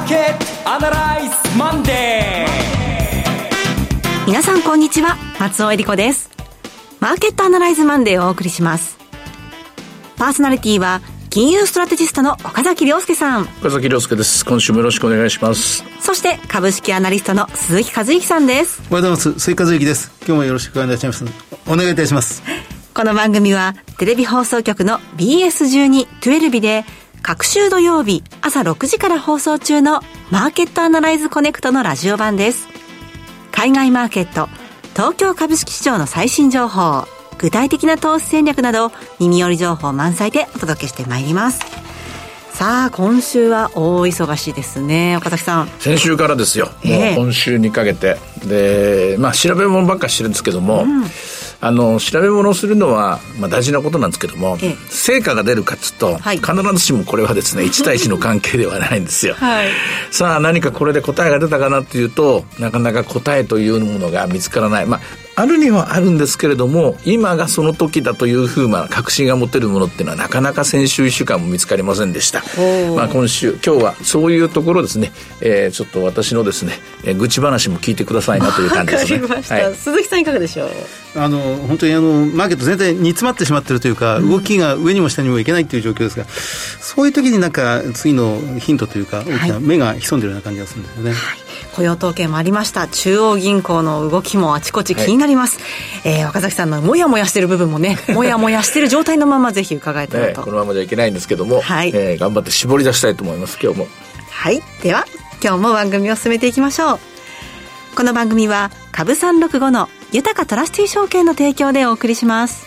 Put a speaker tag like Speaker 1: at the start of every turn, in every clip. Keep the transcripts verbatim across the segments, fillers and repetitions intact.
Speaker 1: ーケットアナライズマンデー。
Speaker 2: 皆さんこんにちは、松尾恵理子です。マーケットアナライズマンデーをお送りします。パーソナリティは金融ストラテジストの岡崎亮介さん。
Speaker 3: 岡崎亮介です。今週もよろしくお願いします。
Speaker 2: そして株式アナリストの鈴木和之さんです。
Speaker 4: おはようございます。鈴木和之です。今日もよろしくお願いいたします。お願いいたします。
Speaker 2: この番組はテレビ放送局の ビーエスじゅうに じゅうに で各週土曜日朝ろくじから放送中のマーケットアナライズコネクトのラジオ版です。海外マーケット、東京株式市場の最新情報、具体的な投資戦略など耳寄り情報満載でお届けしてまいります。さあ今週は大忙しいですね、岡崎さん。
Speaker 3: 先週からですよ、
Speaker 2: えー、
Speaker 3: もう今週にかけてで、まあ、調べ物ばっかりしてるんですけども、うん、あの調べ物をするのは、まあ、大事なことなんですけども、えー、成果が出るかっつうと、はい、必ずしもこれはですねいち対いちの関係ではないんですよ、はい、さあ何かこれで答えが出たかなっていうとなかなか答えというものが見つからない。まああるにはあるんですけれども、今がその時だというふうな確信が持てるものっていうのはなかなか先週いっしゅうかんも見つかりませんでした。まあ、今週今日はそういうところですね、えー、ちょっと私のですね、えー、愚痴話も聞いてくださいなという感じですね。
Speaker 2: わかりました、はい、鈴木さんいかがでしょう。
Speaker 4: あの本当にあのマーケット全体に煮詰まってしまっているというか、うん、動きが上にも下にもいけないという状況ですが、そういう時になんか次のヒントというか大きな目が潜んでいるような感じがするんですよね、はい。
Speaker 2: 雇用統計もありました。中央銀行の動きもあちこち気になります、はい。えー、岡崎さんのもやもやしてる部分もねもやもやしてる状態のままぜひ伺えたらと、
Speaker 3: ね、このままじゃいけないんですけども、はい、えー、頑張って絞り出したいと思います。今日も
Speaker 2: はい。では今日も番組を進めていきましょう。この番組は株さんろくごの豊かトラスティ証券の提供でお送りします。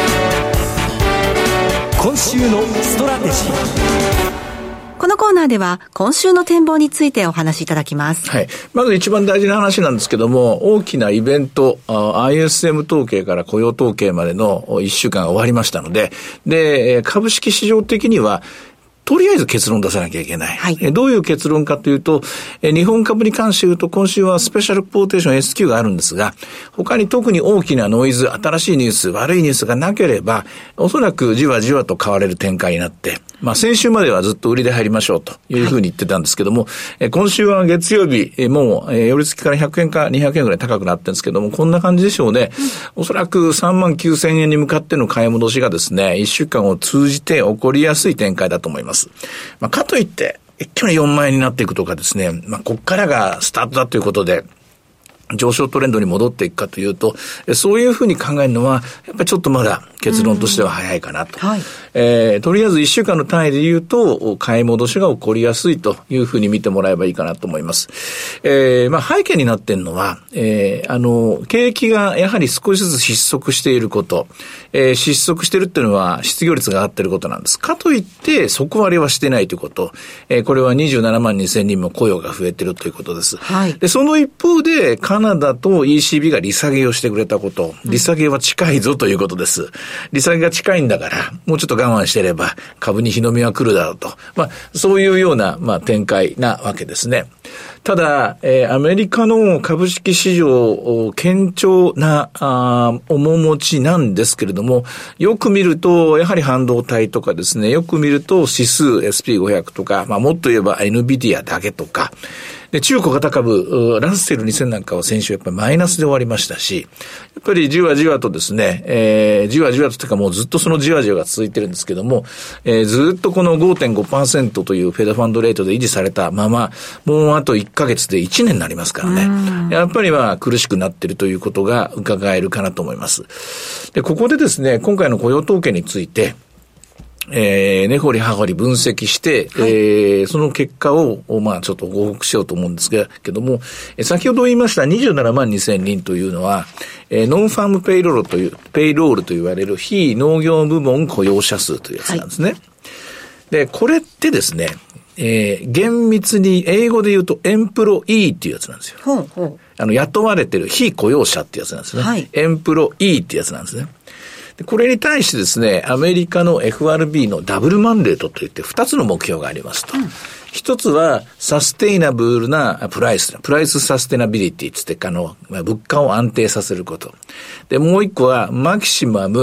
Speaker 1: 今週のストラテジー。
Speaker 2: このコーナーでは今週の展望についてお話しいただきます。
Speaker 3: はい。まず一番大事な話なんですけども、大きなイベント、アイエスエム 統計から雇用統計までのいっしゅうかんが終わりましたので、で、株式市場的にはとりあえず結論出さなきゃいけない。はい、えどういう結論かというと、え日本株に関して言うと今週はスペシャルポーテーション エスキュー があるんですが、他に特に大きなノイズ、新しいニュース、悪いニュースがなければ、おそらくじわじわと買われる展開になって、まあ先週まではずっと売りで入りましょうというふうに言ってたんですけども、はい、今週は月曜日、もう寄り付きからひゃくえんかにひゃくえんぐらい高くなってるんですけども、こんな感じでしょうね。うん、おそらくさんまんきゅうせんえんに向かっての買い戻しがですね、いっしゅうかんを通じて起こりやすい展開だと思います。まあ、かといって一挙によんまんえんになっていくとかですね、まあ、こっからがスタートだということで上昇トレンドに戻っていくかというと、そういうふうに考えるのはやっぱりちょっとまだ結論としては早いかなと、はい。えー、とりあえずいっしゅうかんの単位で言うと買い戻しが起こりやすいというふうに見てもらえばいいかなと思います。えー、まあ背景になっているのは、えー、あの景気がやはり少しずつ失速していること、えー、失速しているっていうのは失業率が上がっていることなんです。かといって底割れはしてないということ、えー、これはにじゅうななまんにせんにんも雇用が増えているということです。はい。でその一方でカナダと イーシービー が利下げをしてくれたこと、利下げは近いぞということです。利下げが近いんだからもうちょっと我慢してれば株に日の目は来るだろうと、まあそういうようなまあ展開なわけですね。ただ、えー、アメリカの株式市場堅調なあ面持ちなんですけれども、よく見るとやはり半導体とかですね、よく見ると指数 エスピーごひゃく とか、まあもっと言えば エヌビディア だけとかで、中古型株ラッセルにせんなんかは先週やっぱりマイナスで終わりましたし、やっぱりじわじわとですね、えー、じわじわとというかもうずっとそのじわじわが続いてるんですけども、えー、ずっとこの ごてんごパーセント というフェドファンドレートで維持されたまま、もうあといっかげつでいちねんになりますからね。やっぱりまあ苦しくなっているということが伺えるかなと思います。で、ここでですね、今回の雇用統計について、えー、根掘り葉掘り分析して、はい、えー、その結果を、まあちょっとご報告しようと思うんですけども、えー、先ほど言いましたにじゅうななまんにせんにんというのは、えー、ノンファームペイロールという、ペイロールと言われる非農業部門雇用者数というやつなんですね。はい、で、これってですね、えー、厳密に英語で言うとエンプロイーっていうやつなんですよ。ほうほう。あの、雇われてる非雇用者ってやつなんですね。はい。エンプロイーってやつなんですね。これに対してですね、アメリカの エフアールビー のダブルマンデートといってふたつの目標がありますと。うん、一つはサステイナブルなプライス、プライスサステナビリティつってあの、物価を安定させること。で、もう一個はマキシマム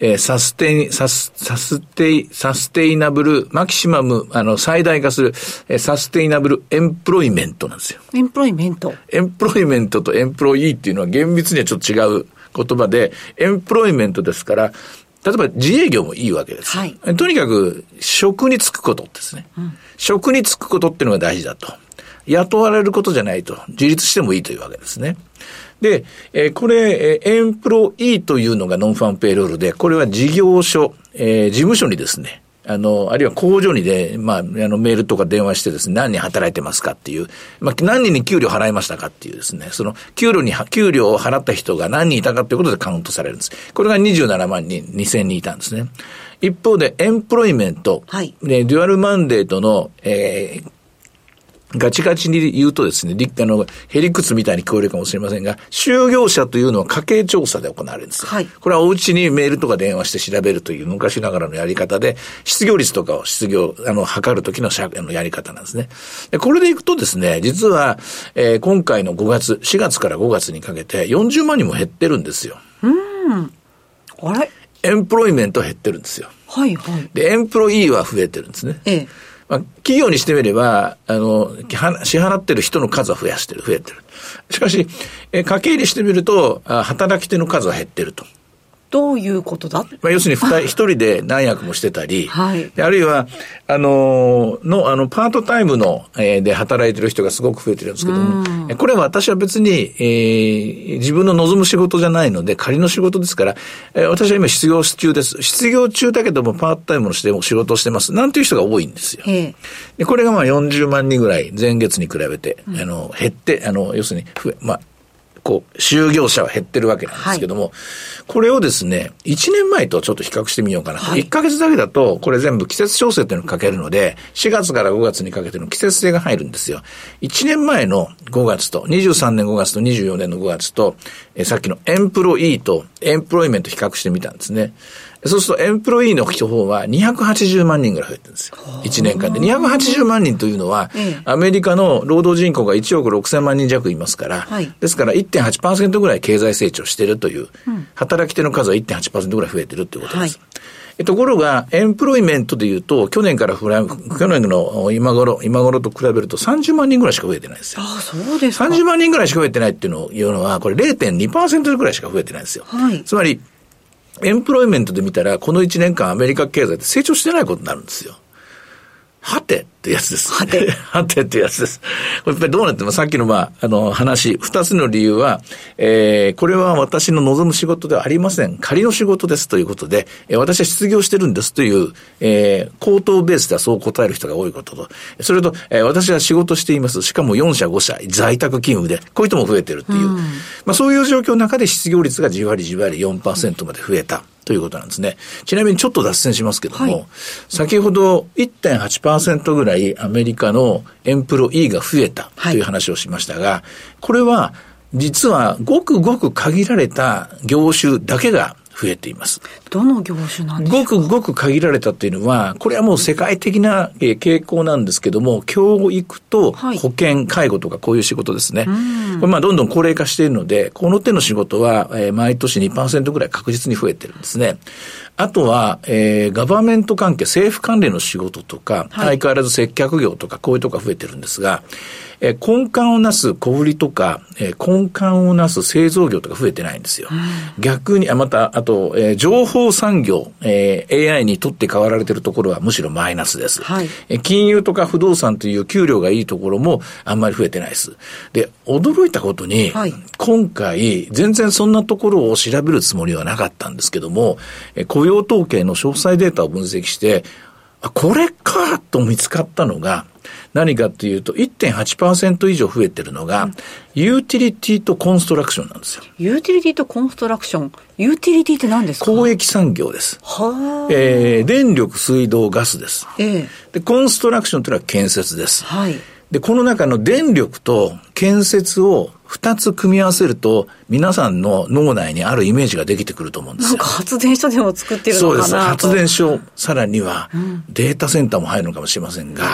Speaker 3: えー、サステイ、サス、サステイ、サステイナブル、マキシマム、あの、最大化する、えー、サステイナブルエンプロイメントなんですよ。
Speaker 2: エンプロイメント。
Speaker 3: エンプロイメントとエンプロイーっていうのは厳密にはちょっと違う言葉で、エンプロイメントですから、例えば自営業もいいわけです。
Speaker 2: はい。
Speaker 3: とにかく、職に就くことですね。うん、職に就くことっていうのが大事だと。雇われることじゃないと。自立してもいいというわけですね。で、えー、これ、えー、エンプロイーというのがノンファンペイロールで、これは事業所、えー、事務所にですね、あの、あるいは工場にで、まあ、あの、メールとか電話してですね、何人働いてますかっていう、まあ、何人に給料払いましたかっていうですね、その、給料に、給料を払った人が何人いたかということでカウントされるんです。これがにじゅうななまんにん、にせんにんいたんですね。一方で、エンプロイメント、はい、で、デュアルマンデートの、えー、ガチガチに言うとですね、あの、へりくつみたいに聞こえるかもしれませんが、就業者というのは家計調査で行われるんですよ。はい。これはお家にメールとか電話して調べるという昔ながらのやり方で、失業率とかを失業、あの、測るときのあのやり方なんですね。で、これでいくとですね、実は、えー、今回のごがつ、しがつからごがつにかけてよんじゅうまんにんも減ってるんですよ。
Speaker 2: うん。あれ？
Speaker 3: エンプロイメント減ってるんですよ。
Speaker 2: はいはい。
Speaker 3: で、エンプロイーは増えてるんですね。ええ。まあ、企業にしてみれば、あの、支払ってる人の数は増やしてる、増えてる。しかし、え家計にしてみると、働き手の数は減ってると。
Speaker 2: どういうことだ？
Speaker 3: まあ、要するに一人で何役もしてたり、
Speaker 2: はい、
Speaker 3: あるいは、あの、の、あの、パートタイムの、えー、で働いてる人がすごく増えてるんですけども、これは私は別に、えー、自分の望む仕事じゃないので、仮の仕事ですから、えー、私は今失業中です。失業中だけども、パートタイムのしても仕事をしてます。なんていう人が多いんですよ。で、これがまあよんじゅうまんにんぐらい、前月に比べて、うん、あの、減って、あの、要するに増え、まあ、こう、就業者は減ってるわけなんですけども、はい、これをですね、いちねんまえとちょっと比較してみようかなと。はい、いっかげつだけだと、これ全部季節調整っていうのをかけるので、しがつからごがつにかけての季節性が入るんですよ。いちねんまえのごがつと、にじゅうさんねんごがつとにじゅうよねんのごがつと、えさっきのエンプロイーとエンプロイメント比較してみたんですね。そうするとエンプロイーの方はにひゃくはちじゅうまんにんぐらい増えてるんですよ。いちねんかんで。にひゃくはちじゅうまんにんというのは、アメリカの労働人口がいちおくろくせんまんにん弱いますから、はい、ですから いってんはちパーセント ぐらい経済成長しているという、うん、働き手の数は いってんはちパーセント ぐらい増えているということです。はい、ところが、エンプロイメントでいうと、去年から去年の今頃、今頃と比べるとさんじゅうまんにんぐらいしか増えてないんですよ。
Speaker 2: ああ、そうですか。
Speaker 3: さんじゅうまんにんぐらいしか増えてないっていうのを言うのは、これ れいてんにパーセント ぐらいしか増えてないんですよ。はい、つまり、エンプロイメントで見たら、このいちねんかんアメリカ経済って成長してないことになるんですよ。はてってやつです。
Speaker 2: はて。
Speaker 3: はてってやつです。これやっぱりどうなってもさっきのまあ、あの話、二つの理由は、えー、これは私の望む仕事ではありません。仮の仕事ですということで、えー、私は失業してるんですという、えー、口頭ベースではそう答える人が多いことと、それと、えー、私は仕事しています。しかもよんしゃごしゃ在宅勤務で、こういう人も増えてるっていう。うん、まあそういう状況の中で失業率がじわりじわり よんパーセント まで増えた。ということなんですね。ちなみにちょっと脱線しますけども、はい、先ほど いってんはちパーセント ぐらいアメリカのエンプロイーが増えたという話をしましたが、はい、これは実はごくごく限られた業種だけが増えています。
Speaker 2: どの業種なんですか？
Speaker 3: ごくごく限られたっていうのは、これはもう世界的な傾向なんですけども、教育と保険、介護とかこういう仕事ですね。これまあどんどん高齢化しているので、この手の仕事は毎年 にパーセント ぐらい確実に増えてるんですね。あとは、えー、ガバメント関係、政府関連の仕事とか、はい、相変わらず接客業とかこういうとこが増えてるんですが、えー、根幹をなす小売りとか、えー、根幹をなす製造業とか増えてないんですよ。うん、逆に、あ、また、あと、えー、情報産業、えー、エーアイ にとって変わられているところはむしろマイナスです。はい、えー、金融とか不動産という給料がいいところもあんまり増えてないです。で、驚いたことに、はい、今回、全然そんなところを調べるつもりはなかったんですけども、えー、雇用統計の詳細データを分析して、あ、これかと見つかったのが、何かっていうと いってんはちパーセント 以上増えてるのが、うん、ユーティリティとコンストラクションなんですよ。
Speaker 2: ユーティリティとコンストラクション。ユーティリティって何ですか？
Speaker 3: 公益産業です。はー、えー、電力、水道、ガスです。えー、で、コンストラクションというのは建設です。はい。で、この中の電力と建設を二つ組み合わせると、皆さんの脳内にあるイメージができてくると思うんですよ。
Speaker 2: なんか発電所でも作ってるのかなと。
Speaker 3: そうです。発電所、さらにはデータセンターも入るのかもしれませんが、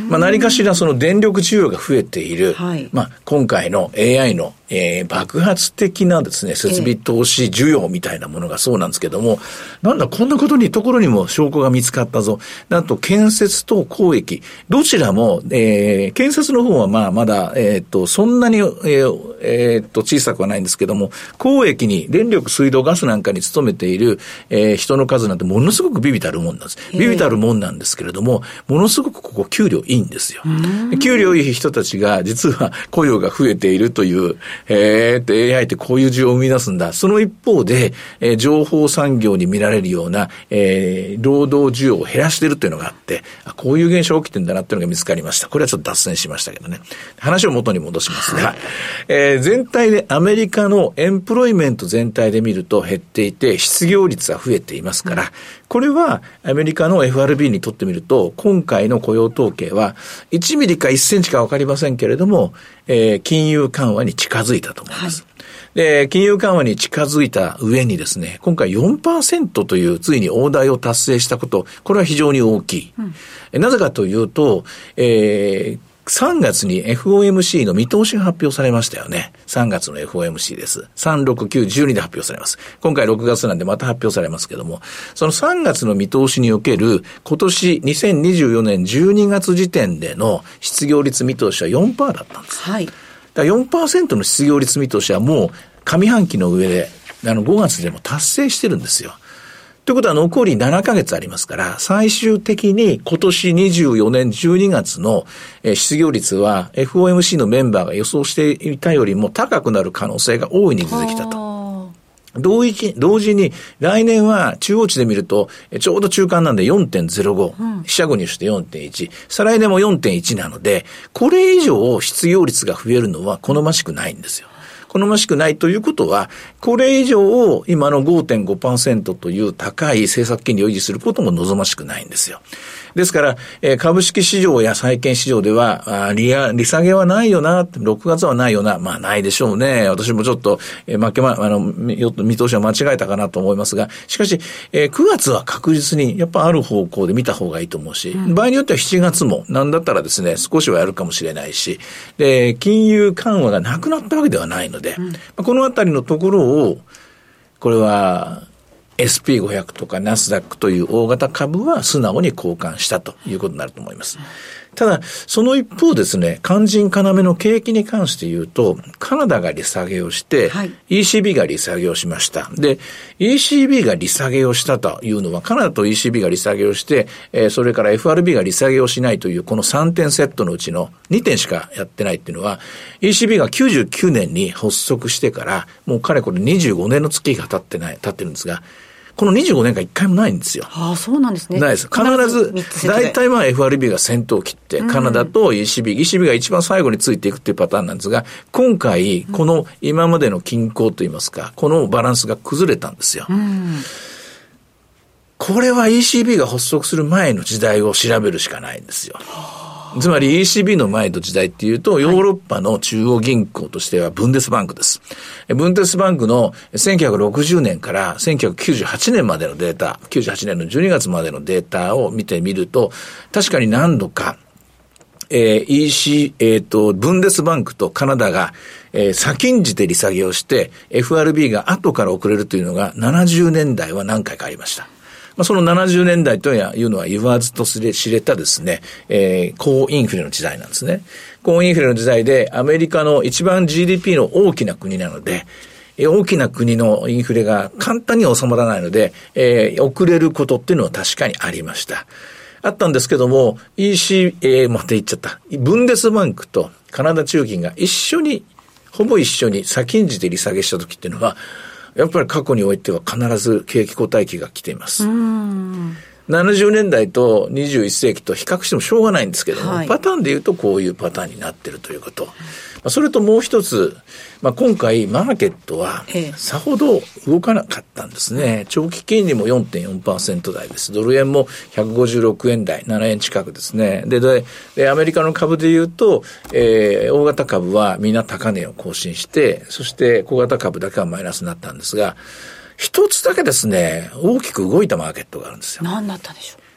Speaker 3: まあ、何かしらその電力需要が増えている、
Speaker 2: はい、
Speaker 3: まあ、今回の エーアイ の、えー、爆発的なですね、設備投資需要みたいなものがそうなんですけども、えー、なんだこんなことにところにも証拠が見つかったぞ。なんと建設と公益、どちらも、えー、建設の方はまあまだ、えっと、そんなに、えーえー、っと、小さくはないんですけども、公益に電力、水道、ガスなんかに勤めている、えー、人の数なんてものすごくビビたるもんなんです。ビビたるもんなんですけれども、ものすごくここ給料いいんですよ。給料いい人たちが実は雇用が増えているという、えー、って エーアイ ってこういう需要を生み出すんだ。その一方で、えー、情報産業に見られるような、えー、労働需要を減らしているというのがあって、こういう現象が起きてるんだなっていうのが見つかりました。これはちょっと脱線しましたけどね。話を元に戻しますが、えー、全体でアメリカのエンプロイメント全体で見ると減っていて、失業率は増えていますから、これはアメリカの エフアールビー にとってみると、今回の雇用統計はいちミリかいっセンチかわかりませんけれども、えー、金融緩和に近づいたと思います。はい、で、金融緩和に近づいた上にですね、今回 よんパーセント というついに大台を達成したこと、これは非常に大きい。うん、なぜかというと、えーさんがつに エフオーエムシー の見通しが発表されましたよね。さんがつの エフオーエムシー です。さん、ろく、きゅう、じゅうにで発表されます。今回ろくがつなんでまた発表されますけども、そのさんがつの見通しにおける今年にせんにじゅうよねんじゅうにがつ時点での失業率見通しは よんパーセント だったんです。はい。だから よんパーセント の失業率見通しはもう上半期の上で、あのごがつでも達成してるんですよ。ということは残りななかげつありますから、最終的に今年にじゅうよねんじゅうにがつの失業率は エフオーエムシー のメンバーが予想していたよりも高くなる可能性が大いに出てきたと。同時、同時に来年は中央値で見るとちょうど中間なんで よんてんゼロご、うん、四捨五入して よんてんいち、再来年も よんてんいち なので、これ以上失業率が増えるのは好ましくないんですよ。好ましくないということは、これ以上今の ごてんごパーセント という高い政策金利を維持することも望ましくないんですよ。ですから、えー、株式市場や債券市場では、あ利上利下げはないよな、ろくがつはないよな、まあないでしょうね。私もちょっと、えー、負けま、あの、見通しは間違えたかなと思いますが、しかし、えー、くがつは確実にやっぱある方向で見た方がいいと思うし、うん、場合によってはしちがつも、なんだったらですね、少しはやるかもしれないし、で、金融緩和がなくなったわけではないので、うん、このあたりのところを、これは、エスピーごひゃく とかナスダックという大型株は素直に交換したということになると思います。ただ、その一方ですね、肝心要の景気に関して言うと、カナダが利下げをして、はい、イーシービー が利下げをしました。で、イーシービー が利下げをしたというのは、カナダと イーシービー が利下げをして、えー、それから エフアールビー が利下げをしないという、このさんてんセットのうちのにてんしかやってないっていうのは、イーシービー がきゅうじゅうきゅうねんに発足してから、もうかれこれにじゅうごねんの月が経ってない、経ってるんですが、このにじゅうごねんかんいっかいもないんですよ。
Speaker 2: ああ、そうなんですね。
Speaker 3: ないです。必ず、大体まあ エフアールビー が先頭を切って、カナダと イーシービー、イーシービー が一番最後についていくっていうパターンなんですが、今回、この今までの均衡といいますか、このバランスが崩れたんですよ。うん、これは イーシービー が発足する前の時代を調べるしかないんですよ。つまり イーシービー の前の時代っていうと、ヨーロッパの中央銀行としてはブンデスバンクです。ブンデスバンクのせんきゅうひゃくろくじゅうねんからせんきゅうひゃくきゅうじゅうはちねんまでのデータ、きゅうじゅうはちねんのじゅうにがつまでのデータを見てみると、確かに何度か、えー、イーシー、えっと、ブンデスバンクとカナダが、えー、先んじて利下げをして、エフアールビー が後から遅れるというのがななじゅうねんだいは何回かありました。まあ、そのななじゅうねんだいというのは言わずと知れたですね、えー、高インフレの時代なんですね。高インフレの時代でアメリカの一番 ジーディーピー の大きな国なので、大きな国のインフレが簡単には収まらないので、えー、遅れることっていうのは確かにありました。あったんですけども、イーシー、えー、また言っちゃった。ブンデスバンクとカナダ中銀が一緒に、ほぼ一緒に先んじて利下げした時っていうのは、やっぱり過去においては必ず景気後退期が来ています。うーんななじゅうねんだいとにじゅういっせいきと比較してもしょうがないんですけども、はい、パターンで言うとこういうパターンになっているということ。それともう一つ、まあ、今回マーケットはさほど動かなかったんですね。長期金利も よんてんよんパーセント 台です。ドル円もひゃくごじゅうろくえん台、ななえん近くですね。で、で、でアメリカの株で言うと、えー、大型株はみんな高値を更新して、そして小型株だけはマイナスになったんですが、一つだけですね、大きく動いたマーケットがあるんですよ。
Speaker 2: 何だったでしょう。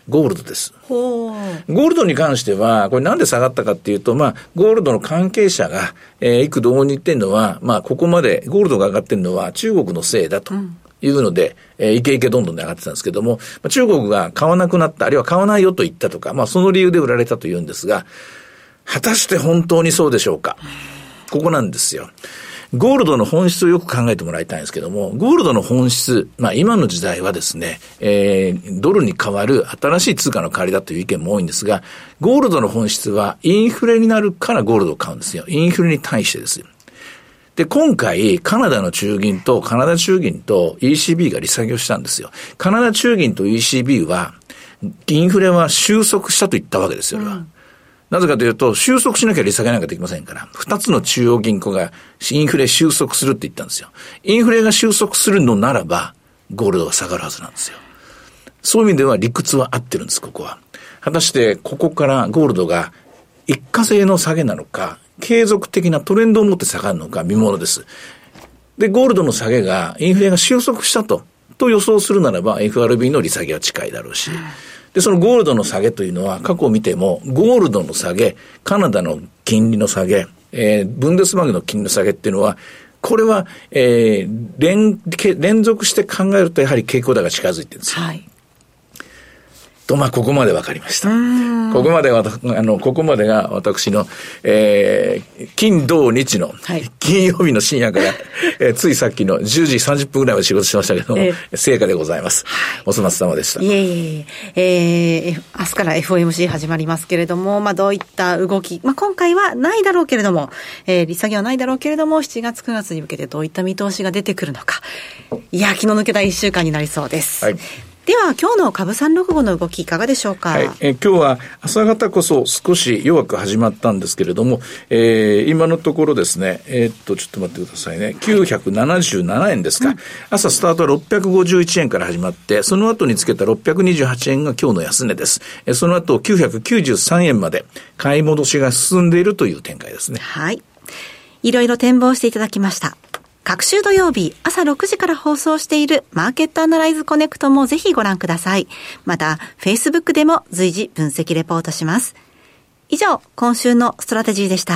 Speaker 3: ゴールドです。
Speaker 2: ほう。
Speaker 3: ゴールドに関しては、これなんで下がったかっていうと、まあ、ゴールドの関係者が、えー、幾度に言ってるのは、まあ、ここまでゴールドが上がってるのは中国のせいだというので、うん、えー、イケイケどんどんで上がってたんですけども、まあ、中国が買わなくなった、あるいは買わないよと言ったとか、まあ、その理由で売られたというんですが、果たして本当にそうでしょうか。ここなんですよ。ゴールドの本質をよく考えてもらいたいんですけども、ゴールドの本質、まあ今の時代はですね、えー、ドルに代わる新しい通貨の代わりだという意見も多いんですが、ゴールドの本質はインフレになるからゴールドを買うんですよ。インフレに対してですよ。で、今回、カナダの中銀とカナダ中銀と イーシービー が利下げをしたんですよ。カナダ中銀と イーシービー は、インフレは収束したと言ったわけですよ、うんなぜかというと、収束しなきゃ利下げなんかできませんから、二つの中央銀行がインフレ収束するって言ったんですよ。インフレが収束するのならば、ゴールドが下がるはずなんですよ。そういう意味では理屈は合ってるんです、ここは。果たして、ここからゴールドが一過性の下げなのか、継続的なトレンドを持って下がるのか、見ものです。で、ゴールドの下げが、インフレが収束したと、と予想するならば、エフアールビー の利下げは近いだろうし、で、そのゴールドの下げというのは過去を見ても、ゴールドの下げ、カナダの金利の下げ、えー、ブンデスバーグの金利の下げっていうのは、これは、えー、連、連続して考えるとやはり傾向高が近づいてるんですよ。はい。と、まあ、ここまで分かりました。ここまでは、あの、ここまでが私の、えー、金、土、日の、はい、金曜日の深夜から、えー、ついさっきのじゅうじさんじゅっぷんぐらいまで仕事しましたけども、えー、成果でございます。はい、お粗末様でした。
Speaker 2: いえいえいえ、えー、明日から エフオーエムシー 始まりますけれども、まあ、どういった動き、まあ、今回はないだろうけれども、えー、利下げはないだろうけれども、しちがつくがつに向けてどういった見通しが出てくるのか。いや、気の抜けたいっしゅうかんになりそうです。はい。では今日の株さんろくごの動きいかがでしょうか。
Speaker 3: はい、え今日は朝方こそ少し弱く始まったんですけれども、えー、今のところですね、えー、っとちょっと待ってくださいね、きゅうひゃくななじゅうななえんですか、うん、朝スタートはろっぴゃくごじゅういちえんから始まって、その後につけたろっぴゃくにじゅうはちえんが今日の安値です。えその後きゅうひゃくきゅうじゅうさんえんまで買い戻しが進んでいるという展開ですね。
Speaker 2: はい、いろいろ展望していただきました。各週土曜日朝ろくじから放送しているマーケットアナライズコネクトもぜひご覧ください。また Facebook でも随時分析レポートします。以上、今週のストラテジーでした。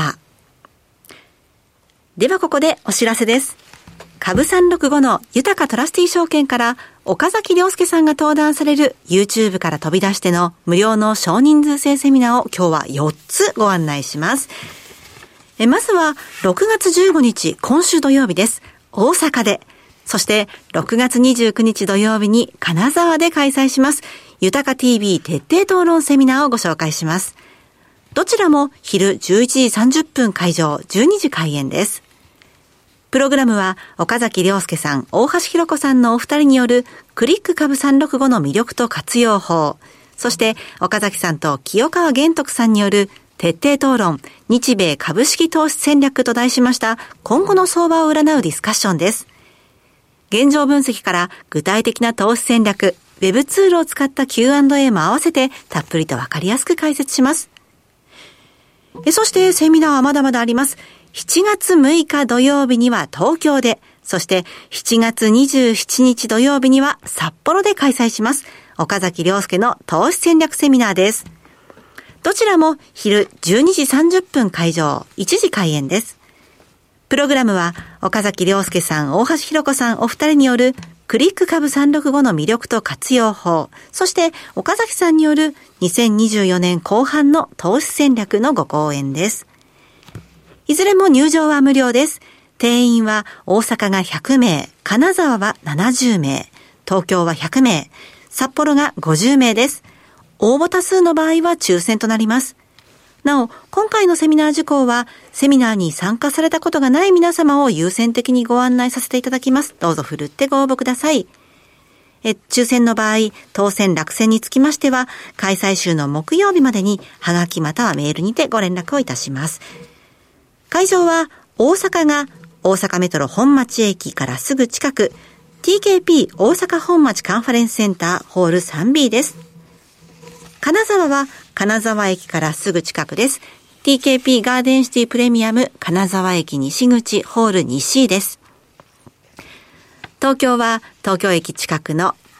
Speaker 2: ではここでお知らせです。株さんろくごの豊かトラスティ証券から岡崎亮介さんが登壇される YouTube から飛び出しての無料の少人数制セミナーを今日はよっつご案内します。えまずはろくがつじゅうごにち今週土曜日です。大阪で。そしてろくがつにじゅうくにち土曜日に金沢で開催します。豊か ティービー 徹底討論セミナーをご紹介します。どちらも昼じゅういちじさんじゅっぷん会場、じゅうにじ開演です。プログラムは岡崎亮介さん、大橋ひろ子さんのお二人によるクリック株さんろくごの魅力と活用法。そして岡崎さんと清川玄徳さんによる徹底討論、日米株式投資戦略と題しました今後の相場を占うディスカッションです。現状分析から具体的な投資戦略、ウェブツールを使った キューアンドエー も合わせてたっぷりとわかりやすく解説します。えそしてセミナーはまだまだあります。しちがつむいか土曜日には東京で、そしてしちがつにじゅうしちにち土曜日には札幌で開催します。岡崎亮介の投資戦略セミナーです。どちらも昼じゅうにじさんじゅっぷん会場、いちじ開演です。プログラムは岡崎亮介さん、大橋ひろ子さんお二人によるクリック株さんろくごの魅力と活用法、そして岡崎さんによるにせんにじゅうよねんこう半の投資戦略のご講演です。いずれも入場は無料です。定員は大阪がひゃくめい、金沢はななじゅうめい、東京はひゃくめい、札幌がごじゅうめいです。応募多数の場合は抽選となります。なお、今回のセミナー受講は、セミナーに参加されたことがない皆様を優先的にご案内させていただきます。どうぞふるってご応募ください。え、抽選の場合、当選落選につきましては、開催週の木曜日までに、はがきまたはメールにてご連絡をいたします。会場は、大阪が大阪メトロ本町駅からすぐ近く、ティーケーピー 大阪本町カンファレンスセンターホール スリービー です。金沢は金沢駅からすぐ近くです。ティーケーピー ガーデンシティプレミアム金沢駅西口ホール ツーシー です。東京は東京駅近くの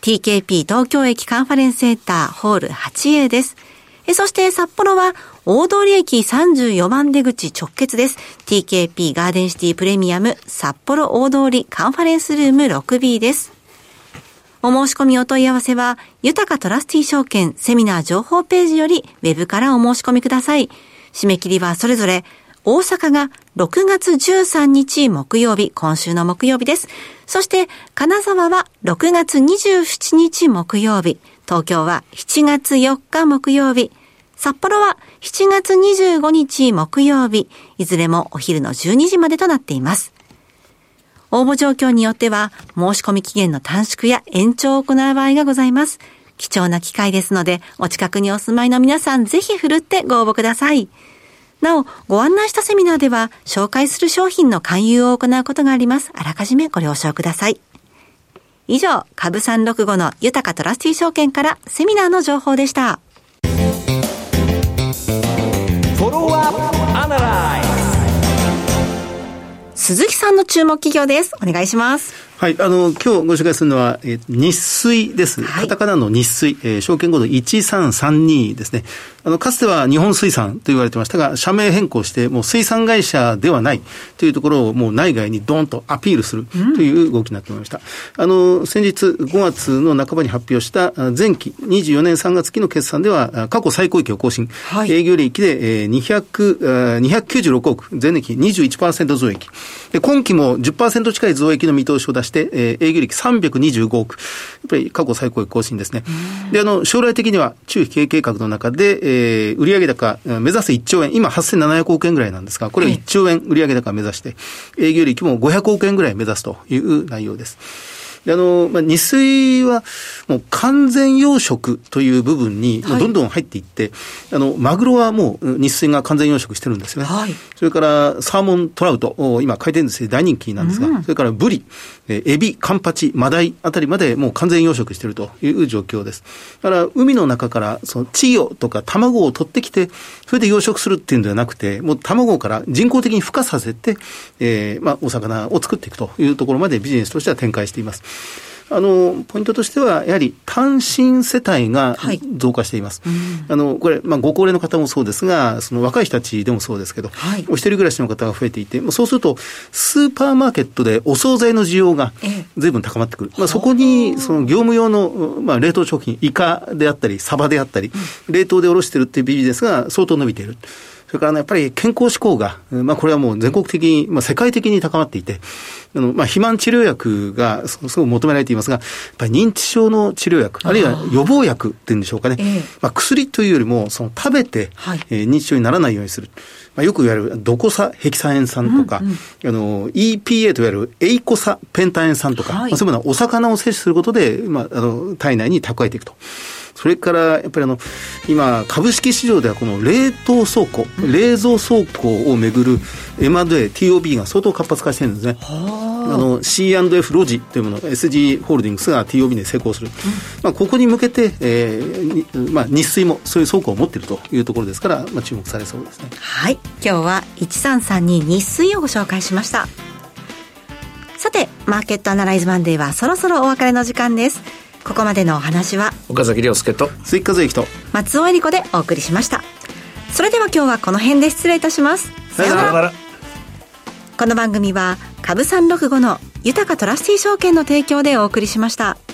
Speaker 2: ティーケーピー 東京駅カンファレンスセンターホール はちエー です。えそして札幌は大通駅さんじゅうよんばん出口直結です。ティーケーピー ガーデンシティプレミアム札幌大通カンファレンスルーム ろくビー です。お申し込みお問い合わせは豊かトラスティ証券セミナー情報ページよりウェブからお申し込みください。締め切りはそれぞれ大阪がろくがつじゅうさんにち木曜日、今週の木曜日です。そして金沢はろくがつにじゅうしちにち木曜日、東京はしちがつよっか木曜日、札幌はしちがつにじゅうごにち木曜日、いずれもお昼のじゅうにじまでとなっています。応募状況によっては申し込み期限の短縮や延長を行う場合がございます。貴重な機会ですので、お近くにお住まいの皆さんぜひふるってご応募ください。なお、ご案内したセミナーでは紹介する商品の勧誘を行うことがあります。あらかじめご了承ください。以上、株さんろくごの豊かトラスティ証券からセミナーの情報でした。
Speaker 1: フォローアップアナライズ。
Speaker 2: 鈴木さんの注目企業です。お願いします。
Speaker 4: はい、あの、今日ご紹介するのは、えー、日水です。はい、カタカナの日水、えー、証券コードいちさんさんにですね。あの、かつては日本水産と言われてましたが、社名変更して、もう水産会社ではないというところをもう内外にドーンとアピールするという動きになっておりました。うん、あの、先日ごがつの半ばに発表した前期にじゅうよねんさんがつ期の決算では、過去最高益を更新。はい、営業利益で、えー、にひゃく、にひゃくきゅうじゅうろくおく、前年比 にじゅういちパーセント 増益。で、今期も じゅっパーセント 近い増益の見通しを出して、えー、営業利益さんびゃくにじゅうごおく。やっぱり過去最高益更新ですね。で、あの、将来的には中期経営計画の中で、えー、売上高目指すいっちょうえん、今はっせんななひゃくおくえんぐらいなんですが、これをいっちょうえん売上高目指して、営業利益もごひゃくおくえんぐらい目指すという内容です。で、あの、まあ、日水はもう完全養殖という部分にどんどん入っていって、はい、あの、マグロはもう日水が完全養殖してるんですよね。はい、それからサーモン、トラウト、今回転寿司で大人気なんですが、うん、それからブリ、エビ、カンパチ、マダイあたりまでもう完全養殖しているという状況です。だから海の中からその稚魚とか卵を取ってきて、それで養殖するっていうんではなくて、もう卵から人工的に孵化させて、えー、まあ、お魚を作っていくというところまでビジネスとしては展開しています。あの、ポイントとしては、やはり単身世帯が増加しています。はい、あの、これ、まあ、ご高齢の方もそうですが、その若い人たちでもそうですけど、はい、お一人暮らしの方が増えていて、そうすると、スーパーマーケットでお惣菜の需要が随分高まってくる。まあ、そこに、その業務用の、まあ、冷凍食品、イカであったり、サバであったり、冷凍で卸しているっていうビジネスが相当伸びている。それからね、やっぱり健康志向が、まあこれはもう全国的に、まあ世界的に高まっていて、あの、まあ肥満治療薬がすごく求められていますが、やっぱり認知症の治療薬、あるいは予防薬っていうんでしょうかね。えー、まあ薬というよりも、その食べて、はい、えー、認知症にならないようにする。まあよく言われる、ドコサヘキサエン酸とか、うんうん、あの、イーピーエー といわれるエイコサペンタエン酸とか、はい、まあそういうものはお魚を摂取することで、まあ、あの、体内に蓄えていくと。それからやっぱりあの今株式市場ではこの冷凍倉庫、うん、冷蔵倉庫をめぐる エムアンドエー、ティーオービー が相当活発化してるんですね。あの シーアンドエフ ロジというもの エスジー ホールディングスが ティーオービー で成功する、うん、まあ、ここに向けて、えーまあ、日水もそういう倉庫を持っているというところですから、まあ、注目されそうですね。
Speaker 2: はい、今日はいちさんさんに日水をご紹介しました。さてマーケットアナライズマンデーはそろそろお別れの時間です。ここまでのお話は
Speaker 3: 岡崎亮介と
Speaker 4: 鈴木和之と
Speaker 2: 松尾恵理子でお送りしました。それでは今日はこの辺で失礼いたします。
Speaker 3: さようなら。
Speaker 2: この番組は株さんろくごの豊かトラスティ証券の提供でお送りしました。